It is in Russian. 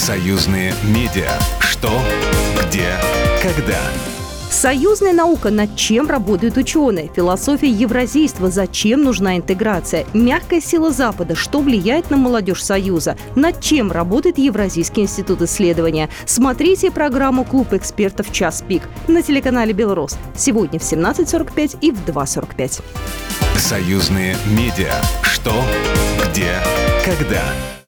Союзные медиа. Что, где, когда. Союзная наука. Над чем работают ученые? Философия евразийства. Зачем нужна интеграция? Мягкая сила Запада. Что влияет на молодежь Союза? Над чем работает Евразийский институт исследования? Смотрите программу «Клуб экспертов. Час пик» на телеканале «Белрос». Сегодня в 17:45 и в 2:45. Союзные медиа. Что, где, когда.